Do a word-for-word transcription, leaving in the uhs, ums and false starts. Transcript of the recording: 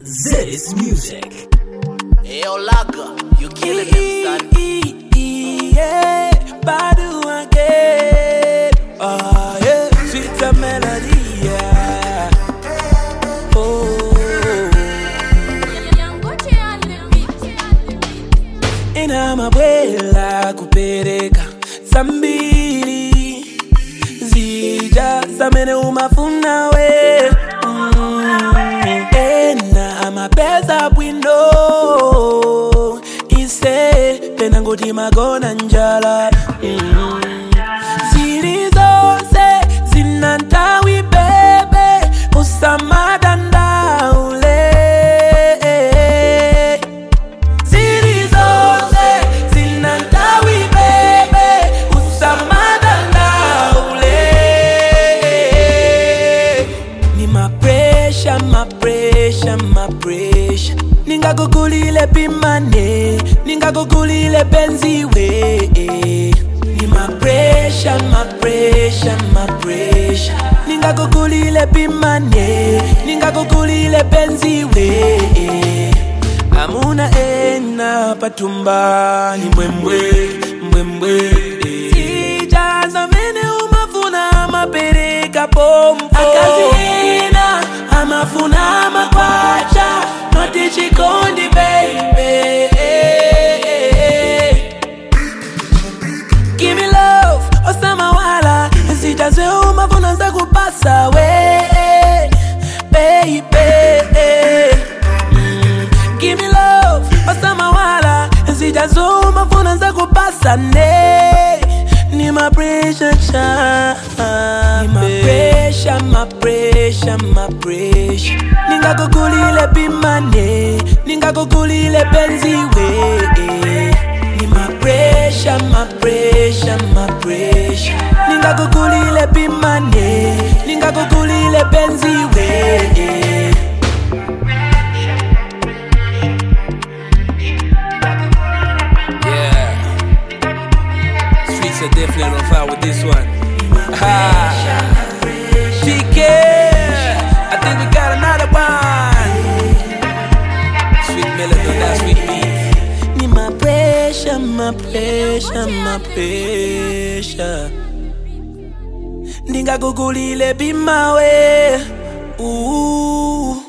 This music. Hey, yo, Laga, you killing him, son. Yeah, Badu again. Oh, yeah, sweet a melody, yeah. Oh, ina mabuela kupereka zambili zija zamene umafuna we mm. Ena amapeza bwino ise pena ngoti magona njala mm. Zili zose zinantawi bebe usamadanda ule Zili zose zinantawi bebe usamadanda ule Ni ma pressure, ma pressure, ma pressure Ninga kukulile pimane Ninga kukulile benziwe Ni ma pressure, ma pressure, ma pressure Ninga kukulile pimane Ninga kukulile benziwe Amuna ena patumba Ni mbwembwe, mbwembwe Sijaza mene umafuna mapereka pompo Akazina amafuna makwacha Noti chikondi baby Give me love, osama wala Sijaze umafuna za kupasa we Baby mm. Give me love, osama wala Sijaze umafuna za kupasa ne Ni ma pressure cha Ni ma pressure, ma pressure, ma pressure Ninga kukulile pimane Ninga kukulile benziwe Ni ma pressure, ma pressure, ma pressure Ninga kukulile pimane Ninga kukulile benziwe So definitely on fire with this one. Ah, T K, I think we got another one. Sweet melody on that sweet beat. Ni my pressure, my pressure, my pressure. Ninga kukulile bimawe. Ooh.